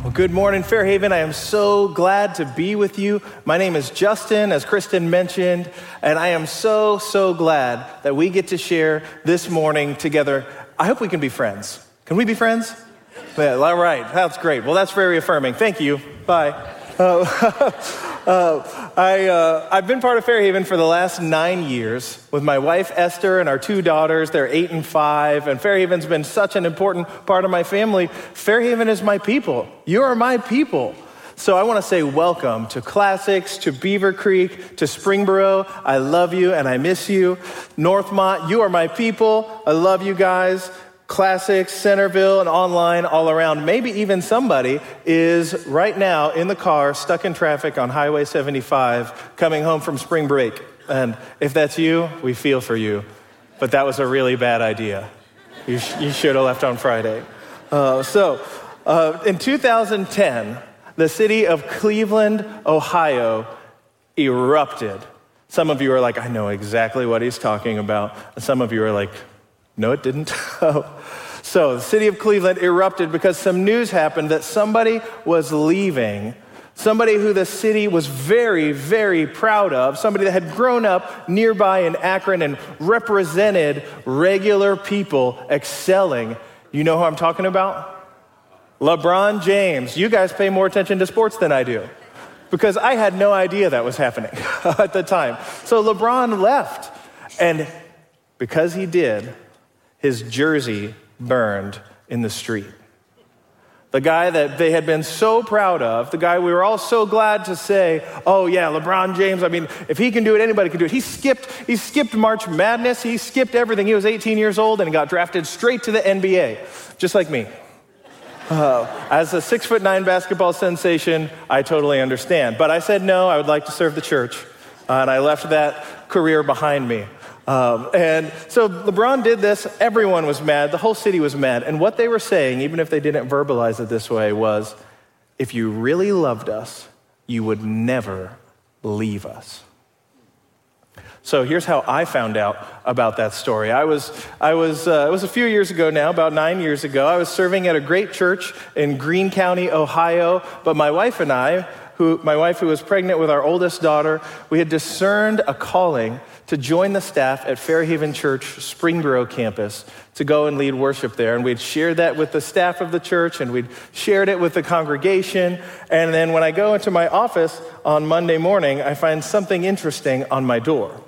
Well, good morning, Fairhaven. I am so glad to be with you. My name is Justin, as Kristen mentioned, and I am so glad that we get to share this morning together. I hope we can be friends. Can we be friends? Yeah, all right, that's great. Well, that's very affirming. Thank you. Bye. I've been part of Fairhaven for the last 9 years with my wife, Esther, and our 2 daughters. They're 8 and 5, and Fairhaven's been such an important part of my family. Fairhaven is my people. You are my people. So I want to say welcome to Classics, to Beaver Creek, to Springboro. I love you and I miss you. Northmont, you are my people. I love you guys. Classics, Centerville, and online all around. Maybe even somebody is right now in the car, stuck in traffic on Highway 75, coming home from spring break. And if that's you, we feel for you. But that was a really bad idea. You should have left on Friday. In 2010, the city of Cleveland, Ohio, erupted. Some of you are like, I know exactly what he's talking about. And some of you are like, no, it didn't. So the city of Cleveland erupted because some news happened that somebody was leaving, somebody who the city was very proud of, somebody that had grown up nearby in Akron and represented regular people excelling. You know who I'm talking about? LeBron James. You guys pay more attention to sports than I do because I had no idea that was happening at the time. So LeBron left, and because he did, his jersey burned in the street. The guy that they had been so proud of, the guy we were all so glad to say, oh yeah, LeBron James, I mean, if he can do it, anybody can do it. He skipped March Madness, he skipped everything. He was 18 years old and he got drafted straight to the NBA, just like me. As a 6'9" basketball sensation, I totally understand. But I said no, I would like to serve the church, and I left that career behind me. And so LeBron did this, everyone was mad, the whole city was mad. And what they were saying, even if they didn't verbalize it this way, was, if you really loved us, you would never leave us. So here's how I found out about that story. It was a few years ago now, about 9 years ago. I was serving at a great church in Greene County, Ohio, but my wife and I, my wife who was pregnant with our oldest daughter, we had discerned a calling to join the staff at Fairhaven Church Springboro campus to go and lead worship there. And we'd shared that with the staff of the church, and we'd shared it with the congregation. And then when I go into my office on Monday morning, I find something interesting on my door.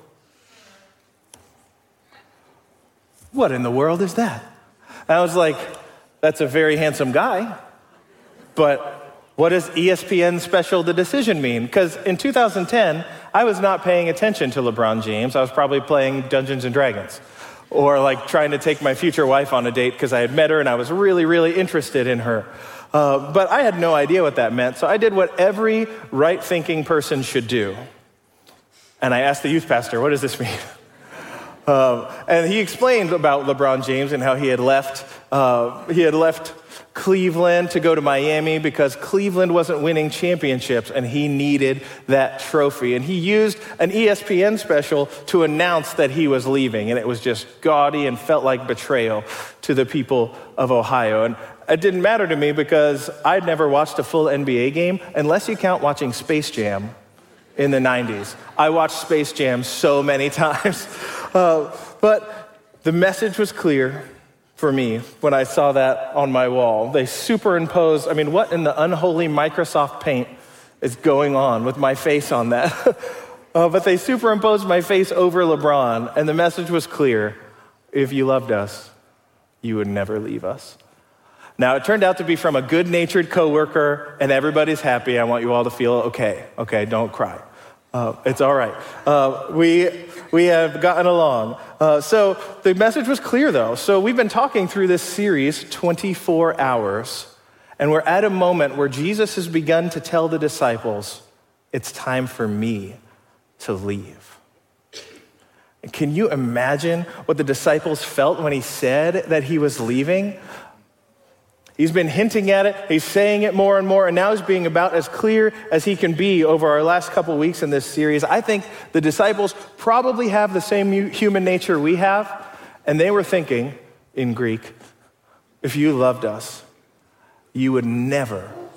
What in the world is that? And I was like, that's a very handsome guy, but what does ESPN Special The Decision mean? Because in 2010, I was not paying attention to LeBron James. I was probably playing Dungeons and Dragons or like trying to take my future wife on a date because I had met her and I was really interested in her. But I had no idea what that meant. So I did what every right-thinking person should do. And I asked the youth pastor, what does this mean? And he explained about LeBron James and how he had left Cleveland to go to Miami because Cleveland wasn't winning championships and he needed that trophy. And he used an ESPN special to announce that he was leaving. And it was just gaudy and felt like betrayal to the people of Ohio. And it didn't matter to me because I'd never watched a full NBA game unless you count watching Space Jam in the 90s. I watched Space Jam so many times. But the message was clear for me when I saw that on my wall. They superimposed, what in the unholy Microsoft Paint is going on with my face on that? But they superimposed my face over LeBron, and the message was clear. If you loved us, you would never leave us. Now, it turned out to be from a good-natured coworker, and everybody's happy. I want you all to feel okay. Okay, don't cry. It's all right. We have gotten along. So the message was clear, though. So we've been talking through this series 24 hours, and we're at a moment where Jesus has begun to tell the disciples, it's time for me to leave. And can you imagine what the disciples felt when he said that he was leaving? He's been hinting at it, he's saying it more and more, and now he's being about as clear as he can be over our last couple weeks in this series. I think the disciples probably have the same human nature we have, and they were thinking, in Greek, if you loved us, you would never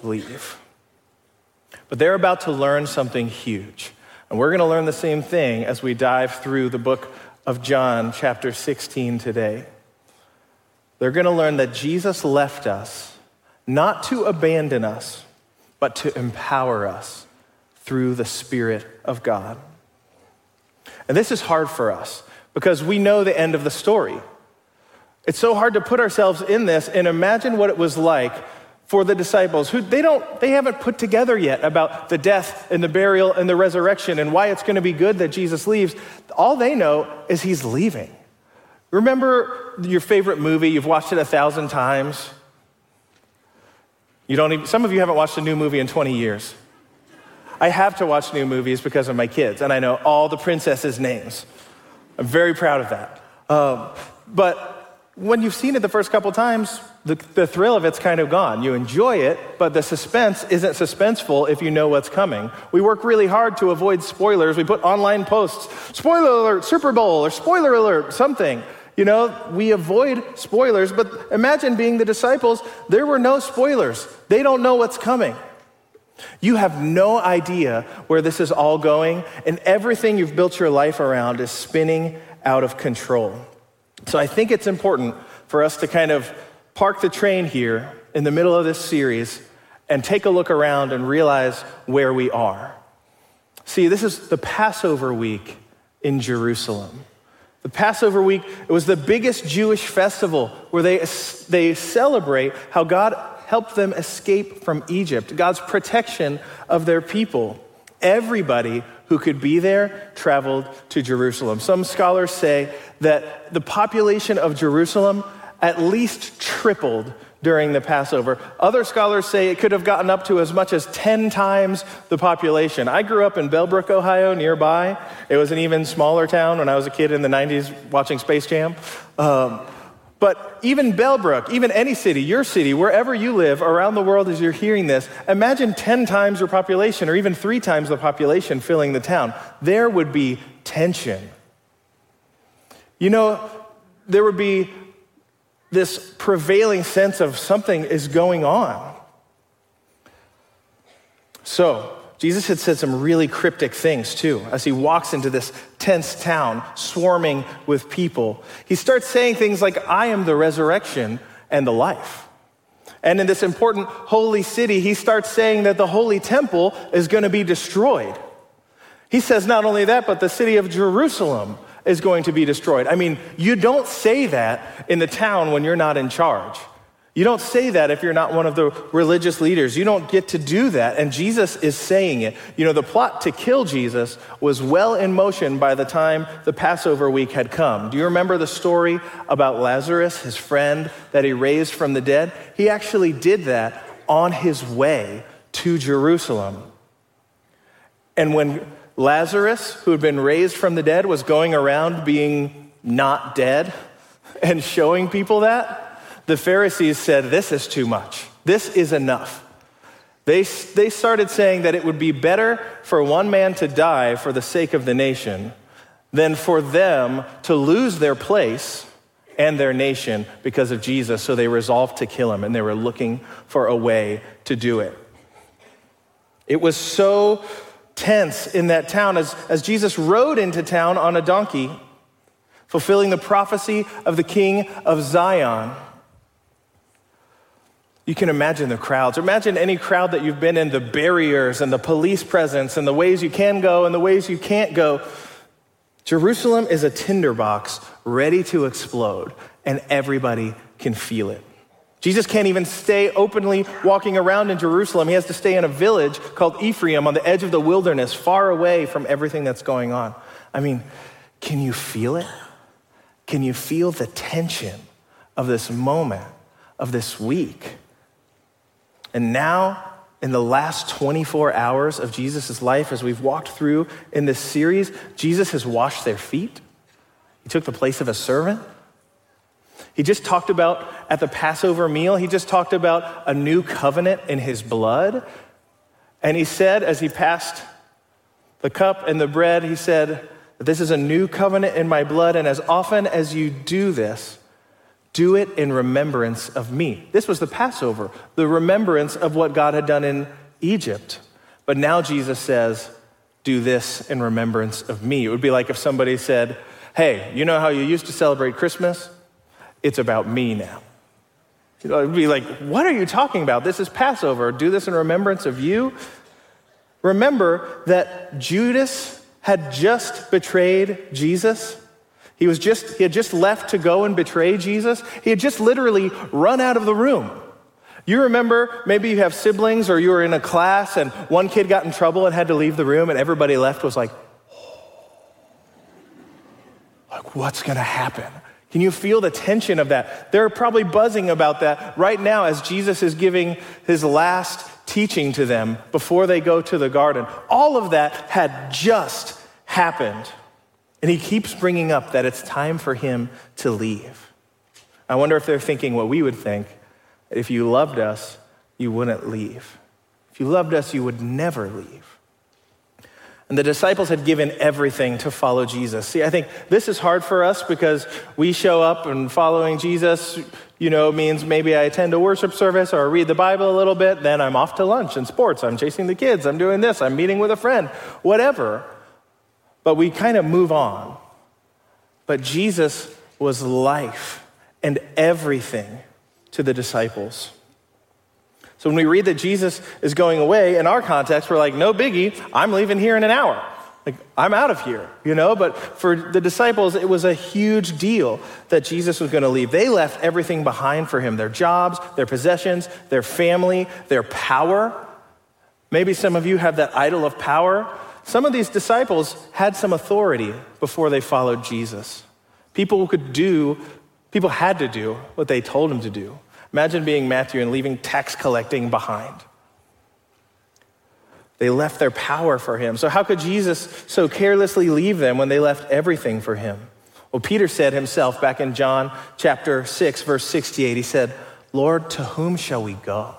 leave. But they're about to learn something huge. And we're going to learn the same thing as we dive through the book of John, chapter 16 today. They're going to learn that Jesus left us not to abandon us, but to empower us through the Spirit of God. And this is hard for us because we know the end of the story. It's so hard to put ourselves in this and imagine what it was like for the disciples who they haven't put together yet about the death and the burial and the resurrection and why it's going to be good that Jesus leaves. All they know is he's leaving. Remember your favorite movie? You've watched it 1,000 times. Some of you haven't watched a new movie in 20 years. I have to watch new movies because of my kids, and I know all the princesses' names. I'm very proud of that. But when you've seen it the first couple times, the thrill of it's kind of gone. You enjoy it, but the suspense isn't suspenseful if you know what's coming. We work really hard to avoid spoilers. We put online posts, spoiler alert, Super Bowl, or spoiler alert, something. We avoid spoilers, but imagine being the disciples. There were no spoilers. They don't know what's coming. You have no idea where this is all going, and everything you've built your life around is spinning out of control. So I think it's important for us to kind of park the train here in the middle of this series and take a look around and realize where we are. See, this is the Passover week in Jerusalem. The Passover week, it was the biggest Jewish festival where they celebrate how God helped them escape from Egypt, God's protection of their people. Everybody who could be there traveled to Jerusalem. Some scholars say that the population of Jerusalem at least tripled during the Passover. Other scholars say it could have gotten up to as much as 10 times the population. I grew up in Bellbrook, Ohio, nearby. It was an even smaller town when I was a kid in the 90s watching Space Jam. But even Bellbrook, even any city, your city, wherever you live around the world as you're hearing this, imagine 10 times your population or even 3 times the population filling the town. There would be tension. There would be this prevailing sense of something is going on. So, Jesus had said some really cryptic things too, as he walks into this tense town, swarming with people. He starts saying things like, I am the resurrection and the life. And in this important holy city, he starts saying that the holy temple is going to be destroyed. He says not only that, but the city of Jerusalem is going to be destroyed. I mean, you don't say that in the town when you're not in charge. You don't say that if you're not one of the religious leaders. You don't get to do that, and Jesus is saying it. The plot to kill Jesus was well in motion by the time the Passover week had come. Do you remember the story about Lazarus, his friend that he raised from the dead? He actually did that on his way to Jerusalem. And when Lazarus, who had been raised from the dead, was going around being not dead and showing people that, the Pharisees said, this is too much. This is enough. They started saying that it would be better for one man to die for the sake of the nation than for them to lose their place and their nation because of Jesus. So they resolved to kill him, and they were looking for a way to do it. It was so tense in that town as Jesus rode into town on a donkey, fulfilling the prophecy of the King of Zion. You can imagine the crowds. Imagine any crowd that you've been in, the barriers and the police presence and the ways you can go and the ways you can't go. Jerusalem is a tinderbox ready to explode, and everybody can feel it. Jesus can't even stay openly walking around in Jerusalem. He has to stay in a village called Ephraim on the edge of the wilderness, far away from everything that's going on. I mean, can you feel it? Can you feel the tension of this moment, of this week? And now, in the last 24 hours of Jesus' life, as we've walked through in this series, Jesus has washed their feet. He took the place of a servant. He just talked about, at the Passover meal, he just talked about a new covenant in his blood. And he said, as he passed the cup and the bread, he said, this is a new covenant in my blood, and as often as you do this, Do it in remembrance of me. This was the Passover, the remembrance of what God had done in Egypt. But now Jesus says, do this in remembrance of me. It would be like if somebody said, hey, you know how you used to celebrate Christmas? It's about me now. It would be like, what are you talking about? This is Passover. Do this in remembrance of you. Remember that Judas had just betrayed Jesus. He had just left to go and betray Jesus. He had just literally run out of the room. You remember, maybe you have siblings or you were in a class and one kid got in trouble and had to leave the room and everybody left was like, what's gonna happen? Can you feel the tension of that? They're probably buzzing about that right now as Jesus is giving his last teaching to them before they go to the garden. All of that had just happened. And he keeps bringing up that it's time for him to leave. I wonder if they're thinking what we would think. If you loved us, you wouldn't leave. If you loved us, you would never leave. And the disciples had given everything to follow Jesus. See, I think this is hard for us because we show up and following Jesus, means maybe I attend a worship service or read the Bible a little bit, then I'm off to lunch and sports, I'm chasing the kids, I'm doing this, I'm meeting with a friend, whatever. But we kind of move on. But Jesus was life and everything to the disciples. So when we read that Jesus is going away, in our context, we're like, no biggie, I'm leaving here in an hour. Like, I'm out of here, But for the disciples, it was a huge deal that Jesus was going to leave. They left everything behind for him, their jobs, their possessions, their family, their power. Maybe some of you have that idol of power. Some of these disciples had some authority before they followed Jesus. People had to do what they told him to do. Imagine being Matthew and leaving tax collecting behind. They left their power for him. So how could Jesus so carelessly leave them when they left everything for him? Well, Peter said himself back in John chapter 6, verse 68, he said, Lord, to whom shall we go?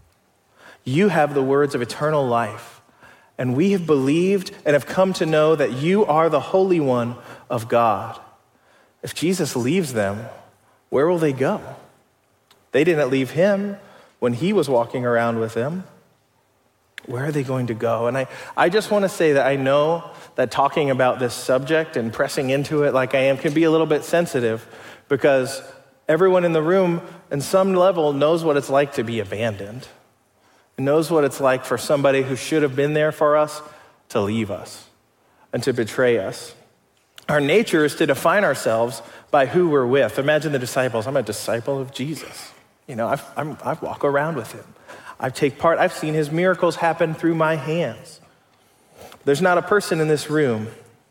You have the words of eternal life, and we have believed and have come to know that you are the Holy One of God. If Jesus leaves them, where will they go? They didn't leave him when he was walking around with them. Where are they going to go? And I just want to say that I know that talking about this subject and pressing into it like I am can be a little bit sensitive because everyone in the room, in some level, knows what it's like to be abandoned. And knows what it's like for somebody who should have been there for us to leave us and to betray us. Our nature is to define ourselves by who we're with. Imagine the disciples. I'm a disciple of Jesus. I walk around with him. I take part. I've seen his miracles happen through my hands. There's not a person in this room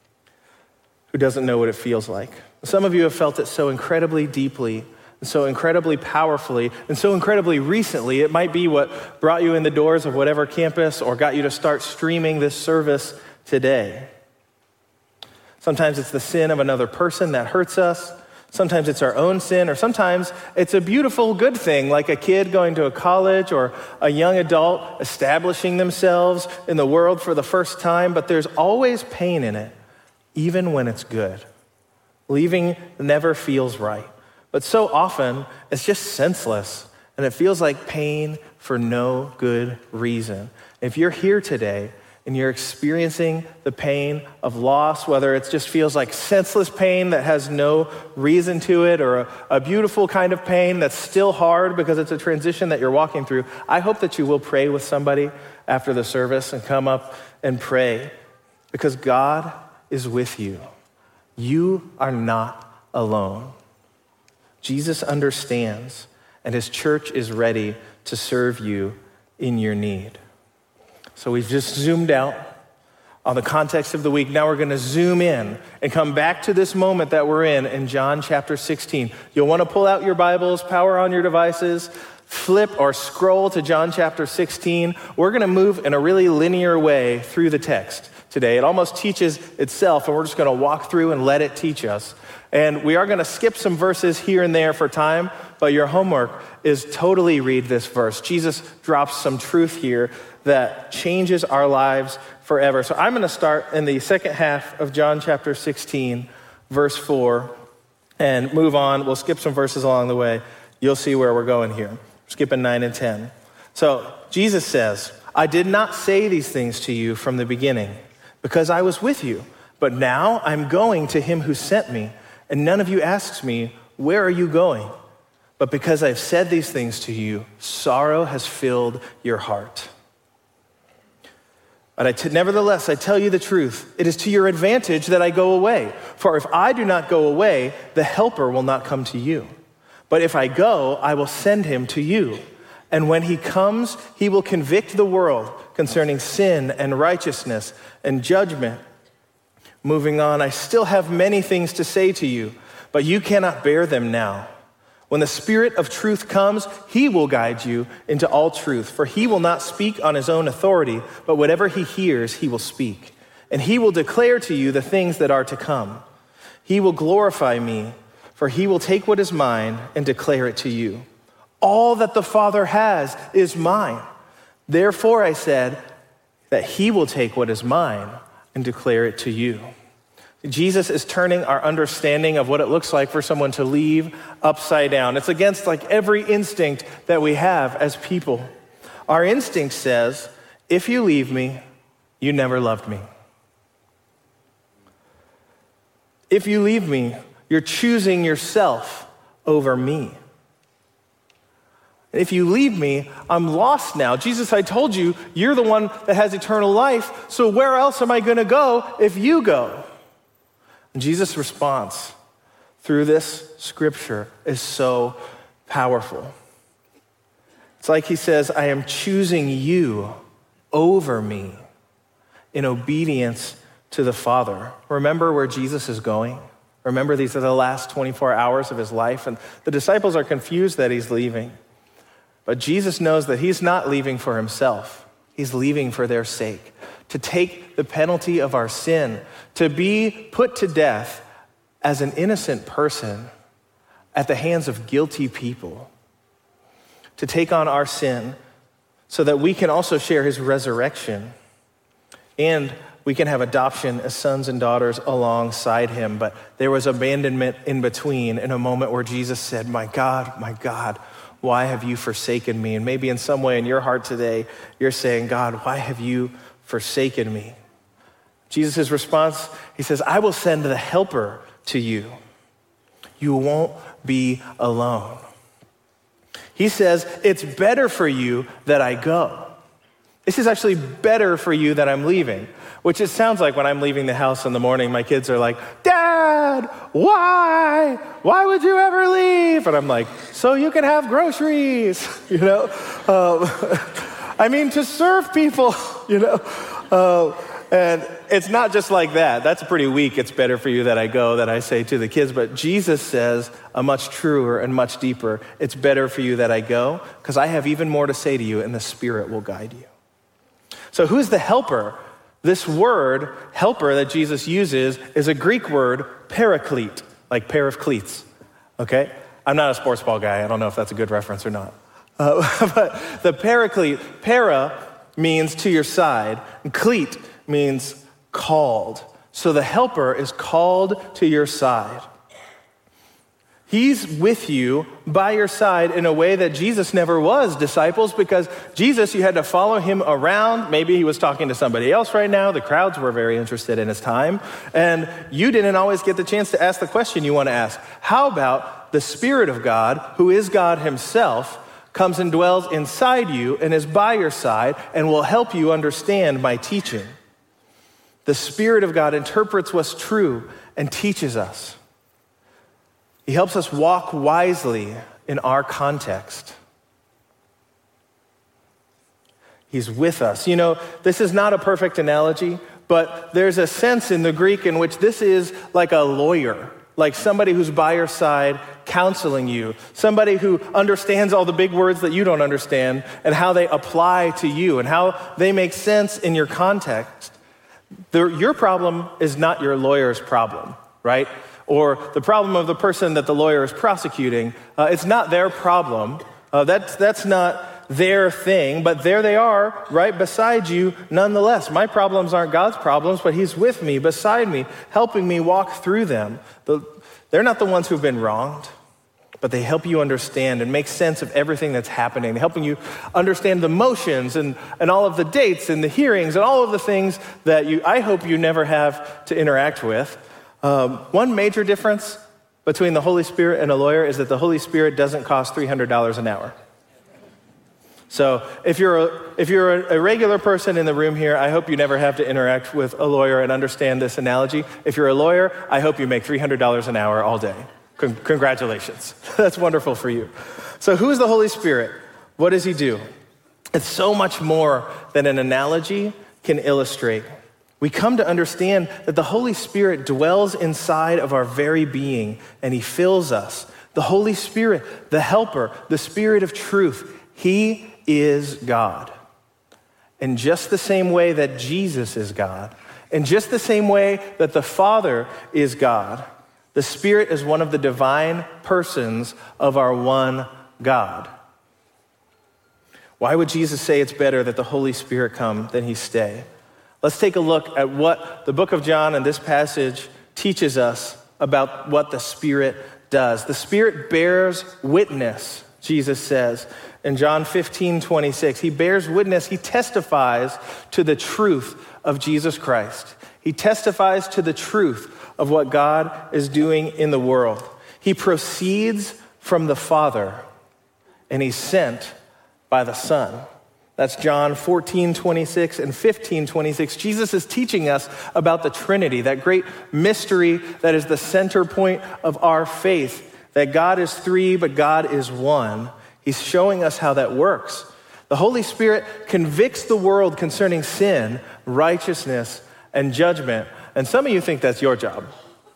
who doesn't know what it feels like. Some of you have felt it so incredibly deeply, and so incredibly powerfully, and so incredibly recently. It might be what brought you in the doors of whatever campus or got you to start streaming this service today. Sometimes it's the sin of another person that hurts us. Sometimes it's our own sin, or sometimes it's a beautiful good thing, like a kid going to a college or a young adult establishing themselves in the world for the first time, but there's always pain in it, even when it's good. Leaving never feels right, but so often it's just senseless, and it feels like pain for no good reason. If you're here today and you're experiencing the pain of loss, whether it just feels like senseless pain that has no reason to it, or a beautiful kind of pain that's still hard because it's a transition that you're walking through, I hope that you will pray with somebody after the service and come up and pray, because God is with you. You are not alone. Jesus understands, and his church is ready to serve you in your need. So we've just zoomed out on the context of the week. Now we're going to zoom in and come back to this moment that we're in John chapter 16. You'll want to pull out your Bibles, power on your devices, flip or scroll to John chapter 16. We're going to move in a really linear way through the text today. It almost teaches itself, and we're just going to walk through and let it teach us. And we are going to skip some verses here and there for time, but your homework is totally read this verse. Jesus drops some truth here that changes our lives forever. So I'm going to start in the second half of John chapter 16, verse 4. and move on. We'll skip some verses along the way. You'll see where we're going here. Skipping 9 and 10. So Jesus says, I did not say these things to you from the beginning because I was with you. But now I'm going to him who sent me, and none of you asks me, where are you going? But because I've said these things to you, sorrow has filled your heart. But nevertheless, I tell you the truth. It is to your advantage that I go away. For if I do not go away, the Helper will not come to you. But if I go, I will send him to you. And when he comes, he will convict the world concerning sin and righteousness and judgment. Moving on, I still have many things to say to you, but you cannot bear them now. When the Spirit of truth comes, he will guide you into all truth, for he will not speak on his own authority, but whatever he hears, he will speak. And he will declare to you the things that are to come. He will glorify me, for he will take what is mine and declare it to you. All that the Father has is mine. Therefore, I said that he will take what is mine and declare it to you. Jesus is turning our understanding of what it looks like for someone to leave upside down. It's against like every instinct that we have as people. Our instinct says, if you leave me, you never loved me. If you leave me, you're choosing yourself over me. If you leave me, I'm lost now. Jesus, I told you, you're the one that has eternal life, so where else am I going to go if you go? And Jesus' response through this scripture is so powerful. It's like he says, I am choosing you over me in obedience to the Father. Remember where Jesus is going? Remember, these are the last 24 hours of his life, and the disciples are confused that he's leaving. But Jesus knows that he's not leaving for himself. He's leaving for their sake, to take the penalty of our sin, to be put to death as an innocent person at the hands of guilty people, to take on our sin so that we can also share his resurrection and we can have adoption as sons and daughters alongside him. But there was abandonment in between, in a moment where Jesus said, my God, why have you forsaken me? And maybe in some way in your heart today, you're saying, God, why have you forsaken me? Jesus' response, he says, I will send the Helper to you. You won't be alone. He says, it's better for you that I go. This is actually better for you that I'm leaving, which it sounds like when I'm leaving the house in the morning, my kids are like, Dad, why? Why would you ever leave? And I'm like, so you can have groceries, I mean, to serve people, and it's not just like that. That's pretty weak. It's better for you that I go, that I say to the kids. But Jesus says a much truer and much deeper, it's better for you that I go because I have even more to say to you and the Spirit will guide you. So who's the helper? This word, helper, that Jesus uses is a Greek word, paraclete, like pair of cleats, okay? I'm not a sports ball guy. I don't know if that's a good reference or not. But the paraclete, para means to your side, and cleat means called. So the helper is called to your side. He's with you by your side in a way that Jesus never was, disciples, because Jesus, you had to follow him around. Maybe he was talking to somebody else right now. The crowds were very interested in his time. And you didn't always get the chance to ask the question you want to ask. How about the Spirit of God, who is God himself, comes and dwells inside you and is by your side and will help you understand my teaching? The Spirit of God interprets what's true and teaches us. He helps us walk wisely in our context. He's with us. This is not a perfect analogy, but there's a sense in the Greek in which this is like a lawyer, like somebody who's by your side counseling you, somebody who understands all the big words that you don't understand and how they apply to you and how they make sense in your context. Your problem is not your lawyer's problem, right? Or the problem of the person that the lawyer is prosecuting, it's not their problem. That's not their thing, but there they are right beside you nonetheless. My problems aren't God's problems, but he's with me, beside me, helping me walk through them. They're not the ones who've been wronged, but they help you understand and make sense of everything that's happening. They're helping you understand the motions and all of the dates and the hearings and all of the things that I hope you never have to interact with. One major difference between the Holy Spirit and a lawyer is that the Holy Spirit doesn't cost $300 an hour. So if you're a regular person in the room here, I hope you never have to interact with a lawyer and understand this analogy. If you're a lawyer, I hope you make $300 an hour all day. Congratulations. That's wonderful for you. So who's the Holy Spirit? What does he do? It's so much more than an analogy can illustrate. We come to understand that the Holy Spirit dwells inside of our very being, and he fills us. The Holy Spirit, the helper, the Spirit of truth, he is God. In just the same way that Jesus is God, in just the same way that the Father is God, the Spirit is one of the divine persons of our one God. Why would Jesus say it's better that the Holy Spirit come than he stay? Let's take a look at what the book of John and this passage teaches us about what the Spirit does. The Spirit bears witness, Jesus says in John 15:26. He bears witness, he testifies to the truth of Jesus Christ. He testifies to the truth of what God is doing in the world. He proceeds from the Father, and he's sent by the Son. That's John 14:26 and 15:26. Jesus is teaching us about the Trinity, that great mystery that is the center point of our faith, that God is three, but God is one. He's showing us how that works. The Holy Spirit convicts the world concerning sin, righteousness, and judgment. And some of you think that's your job.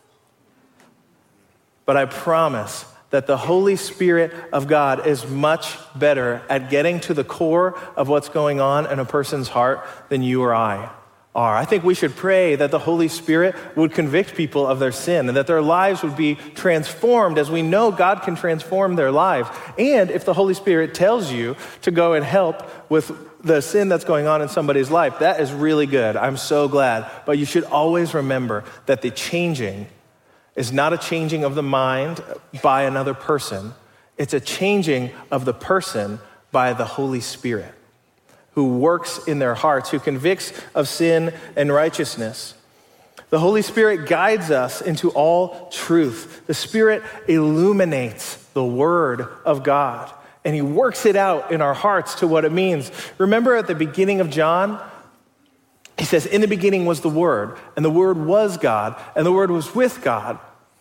But I promise that the Holy Spirit of God is much better at getting to the core of what's going on in a person's heart than you or I are. I think we should pray that the Holy Spirit would convict people of their sin and that their lives would be transformed, as we know God can transform their lives. And if the Holy Spirit tells you to go and help with the sin that's going on in somebody's life, that is really good. I'm so glad. But you should always remember that the changing is not a changing of the mind by another person. It's a changing of the person by the Holy Spirit, who works in their hearts, who convicts of sin and righteousness. The Holy Spirit guides us into all truth. The Spirit illuminates the Word of God, and he works it out in our hearts to what it means. Remember at the beginning of John, he says, in the beginning was the Word, and the Word was God, and the Word was with God.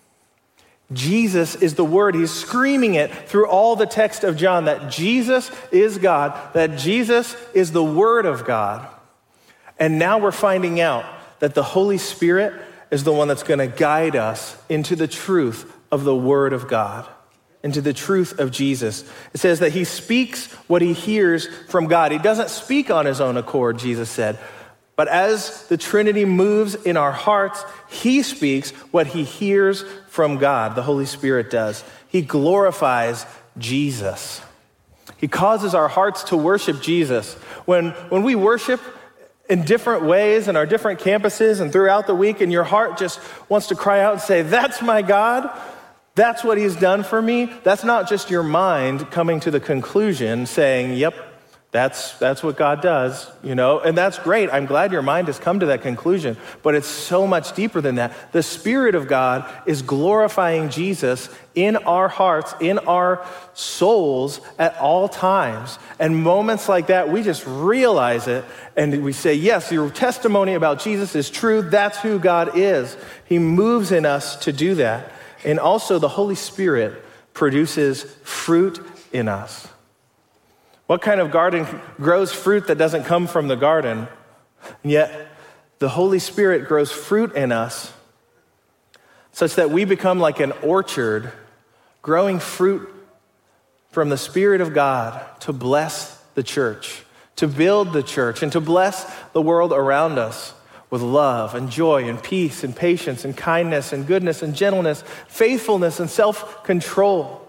Jesus is the Word. He's screaming it through all the text of John, that Jesus is God, that Jesus is the Word of God. And now we're finding out that the Holy Spirit is the one that's going to guide us into the truth of the Word of God, into the truth of Jesus. It says that he speaks what he hears from God. He doesn't speak on his own accord, Jesus said. But as the Trinity moves in our hearts, he speaks what he hears from God. The Holy Spirit does. He glorifies Jesus. He causes our hearts to worship Jesus. When we worship in different ways in our different campuses and throughout the week, and your heart just wants to cry out and say, that's my God. That's what he's done for me. That's not just your mind coming to the conclusion saying, yep, that's what God does, and that's great. I'm glad your mind has come to that conclusion, but it's so much deeper than that. The Spirit of God is glorifying Jesus in our hearts, in our souls at all times. And moments like that, we just realize it and we say, yes, your testimony about Jesus is true. That's who God is. He moves in us to do that. And also the Holy Spirit produces fruit in us. What kind of garden grows fruit that doesn't come from the garden? And yet, the Holy Spirit grows fruit in us such that we become like an orchard, growing fruit from the Spirit of God to bless the church, to build the church, and to bless the world around us with love and joy and peace and patience and kindness and goodness and gentleness, faithfulness and self-control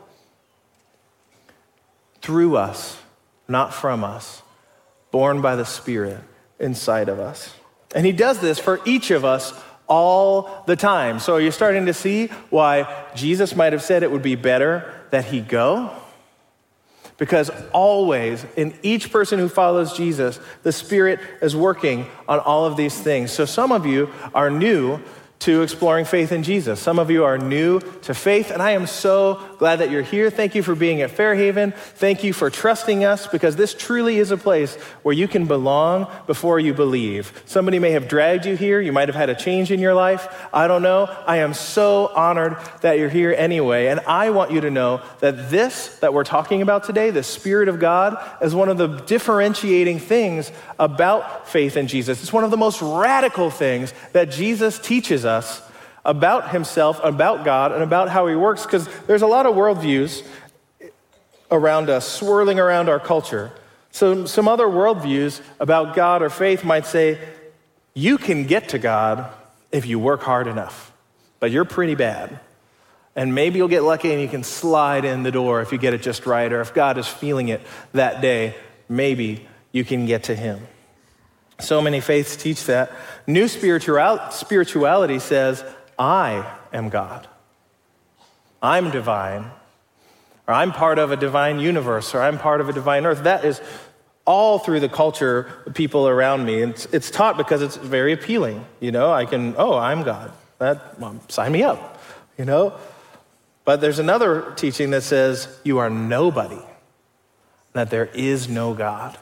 through us. Not from us, born by the Spirit inside of us. And he does this for each of us all the time. So are you starting to see why Jesus might have said it would be better that he go? Because always, in each person who follows Jesus, the Spirit is working on all of these things. So some of you are new to exploring faith in Jesus. Some of you are new to faith, and I am so glad that you're here. Thank you for being at Fairhaven. Thank you for trusting us, because this truly is a place where you can belong before you believe. Somebody may have dragged you here. You might have had a change in your life. I don't know. I am so honored that you're here anyway, and I want you to know that this that we're talking about today, the Spirit of God, is one of the differentiating things about faith in Jesus. It's one of the most radical things that Jesus teaches us about himself, about God, and about how he works, because there's a lot of worldviews around us, swirling around our culture. So some other worldviews about God or faith might say, you can get to God if you work hard enough, but you're pretty bad. And maybe you'll get lucky and you can slide in the door if you get it just right, or if God is feeling it that day, maybe you can get to him. So many faiths teach that. New spirituality says, I am God. I'm divine. Or I'm part of a divine universe, or I'm part of a divine earth. That is all through the culture, the people around me. And it's taught because it's very appealing. You know, I'm God. Sign me up, you know. But there's another teaching that says you are nobody, that there is no God.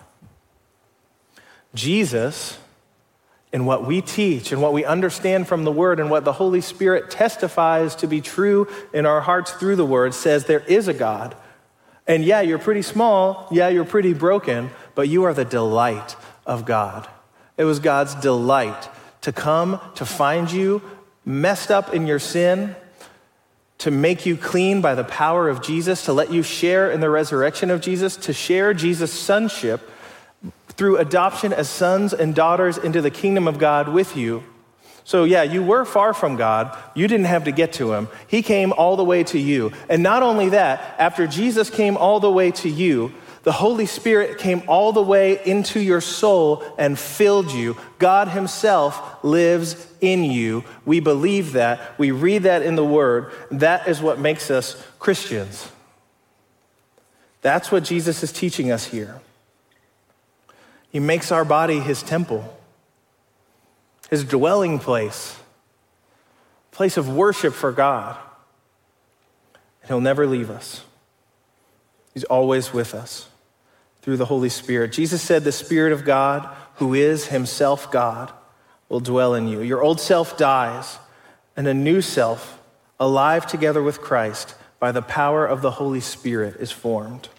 Jesus, in what we teach and what we understand from the Word and what the Holy Spirit testifies to be true in our hearts through the Word, says there is a God. And yeah, you're pretty small, yeah, you're pretty broken, but you are the delight of God. It was God's delight to come to find you messed up in your sin, to make you clean by the power of Jesus, to let you share in the resurrection of Jesus, to share Jesus' sonship through adoption as sons and daughters into the kingdom of God with you. So yeah, you were far from God. You didn't have to get to him. He came all the way to you. And not only that, after Jesus came all the way to you, the Holy Spirit came all the way into your soul and filled you. God himself lives in you. We believe that. We read that in the Word. That is what makes us Christians. That's what Jesus is teaching us here. He makes our body his temple, his dwelling place of worship for God. And he'll never leave us. He's always with us through the Holy Spirit. Jesus said the Spirit of God, who is himself God, will dwell in you. Your old self dies, and a new self, alive together with Christ by the power of the Holy Spirit, is formed.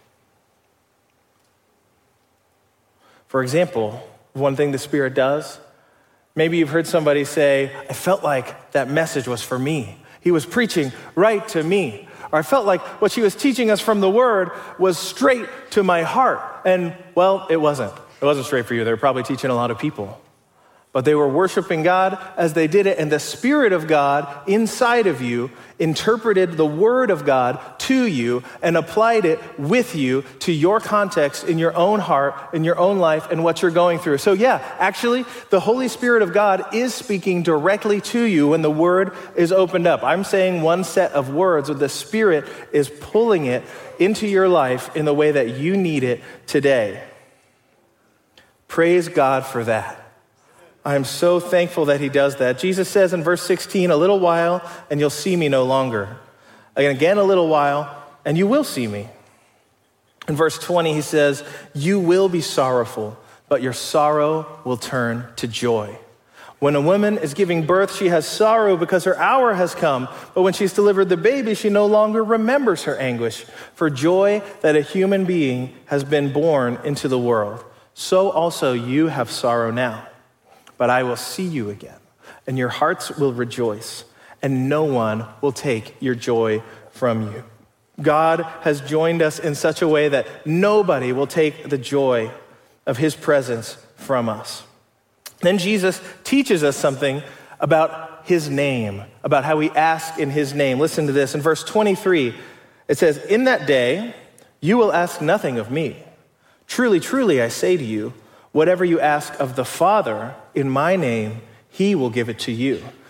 For example, one thing the Spirit does, maybe you've heard somebody say, I felt like that message was for me. He was preaching right to me. Or I felt like what she was teaching us from the Word was straight to my heart. And, well, it wasn't. It wasn't straight for you. They were probably teaching a lot of people. But they were worshiping God as they did it, and the Spirit of God inside of you interpreted the Word of God to you and applied it with you to your context in your own heart, in your own life, and what you're going through. So yeah, actually, the Holy Spirit of God is speaking directly to you when the Word is opened up. I'm saying one set of words, but the Spirit is pulling it into your life in the way that you need it today. Praise God for that. I am so thankful that he does that. Jesus says in verse 16, a little while and you'll see me no longer. Again, a little while and you will see me. In verse 20, he says, you will be sorrowful, but your sorrow will turn to joy. When a woman is giving birth, she has sorrow because her hour has come. But when she's delivered the baby, she no longer remembers her anguish for joy that a human being has been born into the world. So also you have sorrow now. But I will see you again, and your hearts will rejoice, and no one will take your joy from you. God has joined us in such a way that nobody will take the joy of his presence from us. Then Jesus teaches us something about his name, about how we ask in his name. Listen to this. In verse 23, it says, in that day, you will ask nothing of me. Truly, truly, I say to you, whatever you ask of the Father in my name, he will give it to you.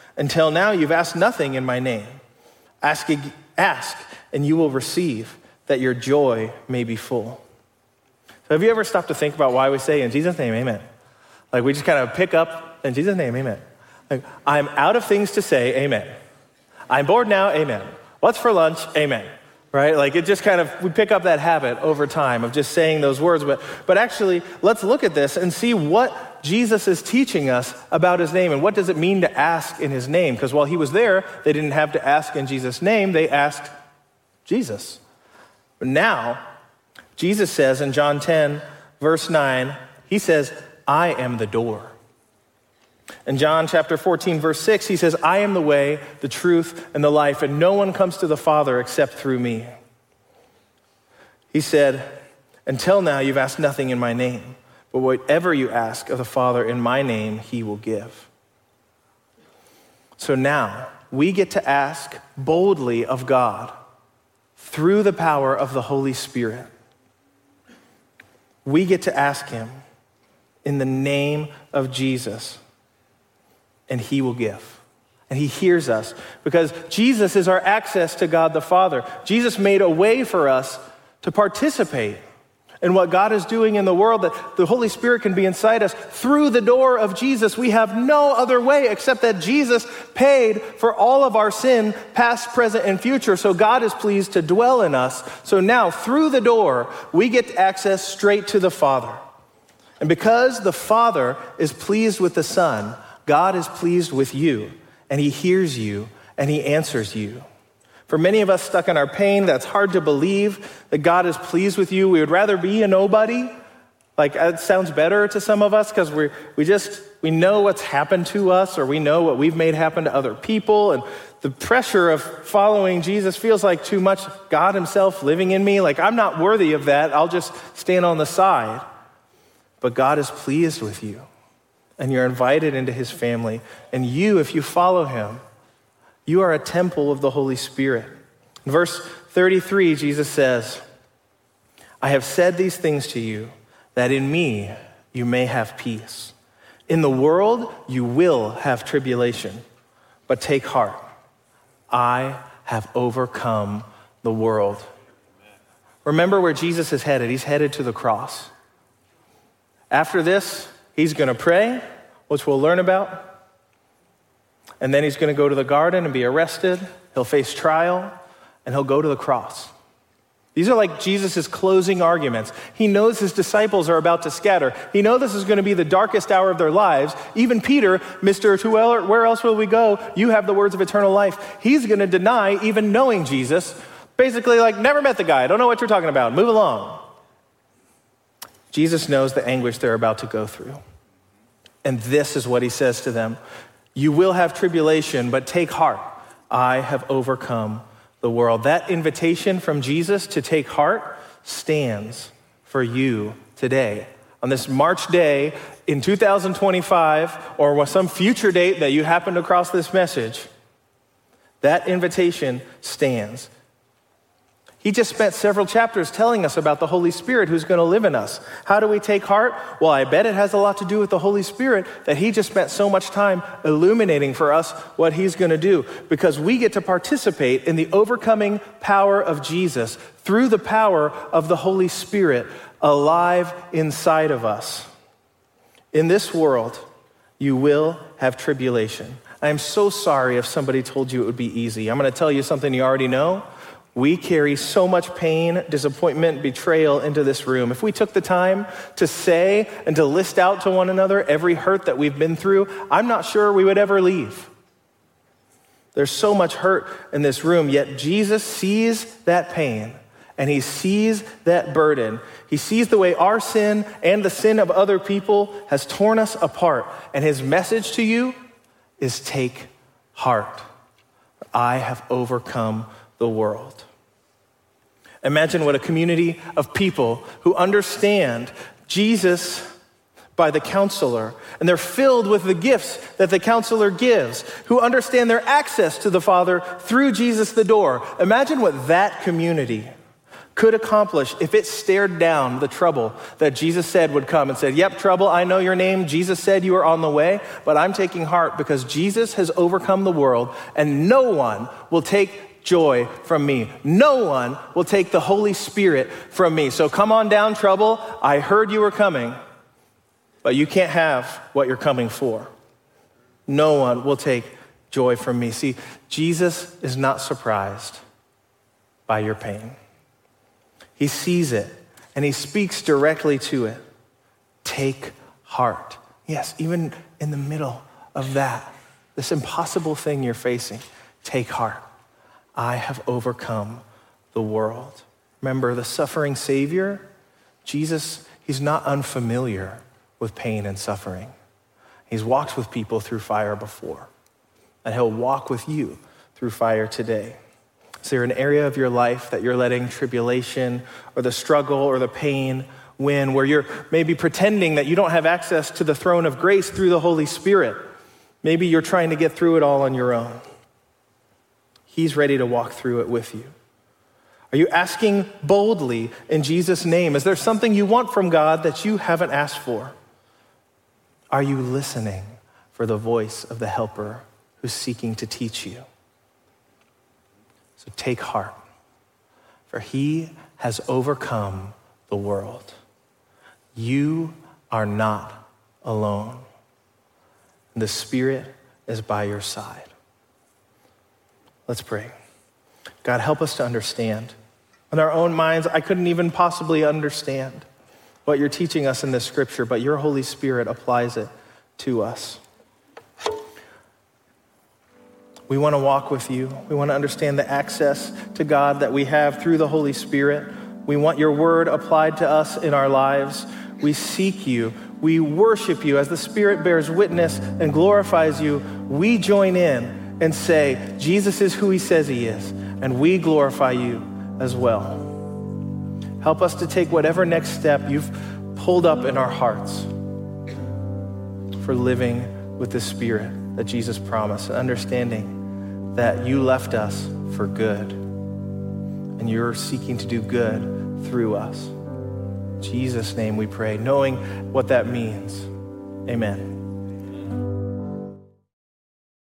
Until now, you've asked nothing in my name. Ask, and you will receive, that your joy may be full. So have you ever stopped to think about why we say, in Jesus' name, amen? Like we just kind of pick up, in Jesus' name, amen. Like, I'm out of things to say, amen. I'm bored now, amen. What's for lunch, amen. Right? Like it just kind of, we pick up that habit over time of just saying those words. But actually, let's look at this and see what Jesus is teaching us about his name and what does it mean to ask in his name? Because while he was there, they didn't have to ask in Jesus' name, they asked Jesus. But now, Jesus says in John 10, verse 9, he says, I am the door. In John chapter 14, verse 6, he says, I am the way, the truth, and the life, and no one comes to the Father except through me. He said, until now you've asked nothing in my name, but whatever you ask of the Father in my name, he will give. So now we get to ask boldly of God through the power of the Holy Spirit. We get to ask him in the name of Jesus. And he will give. And he hears us because Jesus is our access to God the Father. Jesus made a way for us to participate in what God is doing in the world, that the Holy Spirit can be inside us through the door of Jesus. We have no other way except that Jesus paid for all of our sin, past, present, and future. So God is pleased to dwell in us. So now through the door, we get access straight to the Father. And because the Father is pleased with the Son, God is pleased with you, and he hears you, and he answers you. For many of us stuck in our pain, that's hard to believe that God is pleased with you. We would rather be a nobody. Like, it sounds better to some of us because we know what's happened to us, or we know what we've made happen to other people, and the pressure of following Jesus feels like too much God himself living in me. Like, I'm not worthy of that. I'll just stand on the side. But God is pleased with you. And you're invited into his family. And you, if you follow him, you are a temple of the Holy Spirit. In verse 33, Jesus says, I have said these things to you, that in me you may have peace. In the world you will have tribulation, but take heart. I have overcome the world. Remember where Jesus is headed. He's headed to the cross. After this, he's going to pray, which we'll learn about. And then he's going to go to the garden and be arrested. He'll face trial, and he'll go to the cross. These are like Jesus' closing arguments. He knows his disciples are about to scatter. He knows this is going to be the darkest hour of their lives. Even Peter, Mr. Where else will we go? You have the words of eternal life. He's going to deny even knowing Jesus. Basically like, never met the guy. I don't know what you're talking about. Move along. Jesus knows the anguish they're about to go through. And this is what he says to them. You will have tribulation, but take heart. I have overcome the world. That invitation from Jesus to take heart stands for you today. On this March day in 2025, or some future date that you happen to cross this message, that invitation stands. He just spent several chapters telling us about the Holy Spirit who's going to live in us. How do we take heart? Well, I bet it has a lot to do with the Holy Spirit that he just spent so much time illuminating for us what he's going to do, because we get to participate in the overcoming power of Jesus through the power of the Holy Spirit alive inside of us. In this world, you will have tribulation. I am so sorry if somebody told you it would be easy. I'm going to tell you something you already know. We carry so much pain, disappointment, betrayal into this room. If we took the time to say and to list out to one another every hurt that we've been through, I'm not sure we would ever leave. There's so much hurt in this room, yet Jesus sees that pain and he sees that burden. He sees the way our sin and the sin of other people has torn us apart. And his message to you is take heart. I have overcome the world. Imagine what a community of people who understand Jesus by the counselor, and they're filled with the gifts that the counselor gives, who understand their access to the Father through Jesus the door. Imagine what that community could accomplish if it stared down the trouble that Jesus said would come and said, yep, trouble, I know your name. Jesus said you are on the way, but I'm taking heart because Jesus has overcome the world and no one will take joy from me. No one will take the Holy Spirit from me. So come on down, trouble. I heard you were coming, but you can't have what you're coming for. No one will take joy from me. See, Jesus is not surprised by your pain. He sees it and he speaks directly to it. Take heart. Yes, even in the middle of that, this impossible thing you're facing, take heart. I have overcome the world. Remember, the suffering Savior, Jesus, he's not unfamiliar with pain and suffering. He's walked with people through fire before, and he'll walk with you through fire today. Is there an area of your life that you're letting tribulation or the struggle or the pain win, where you're maybe pretending that you don't have access to the throne of grace through the Holy Spirit? Maybe you're trying to get through it all on your own. He's ready to walk through it with you. Are you asking boldly in Jesus' name? Is there something you want from God that you haven't asked for? Are you listening for the voice of the helper who's seeking to teach you? So take heart, for he has overcome the world. You are not alone. The Spirit is by your side. Let's pray. God, help us to understand. In our own minds, I couldn't even possibly understand what you're teaching us in this scripture, but your Holy Spirit applies it to us. We want to walk with you. We want to understand the access to God that we have through the Holy Spirit. We want your word applied to us in our lives. We seek you. We worship you. As the Spirit bears witness and glorifies you, we join in and say, Jesus is who he says he is, and we glorify you as well. Help us to take whatever next step you've pulled up in our hearts for living with the Spirit that Jesus promised, and understanding that you left us for good, and you're seeking to do good through us. In Jesus' name we pray, knowing what that means. Amen.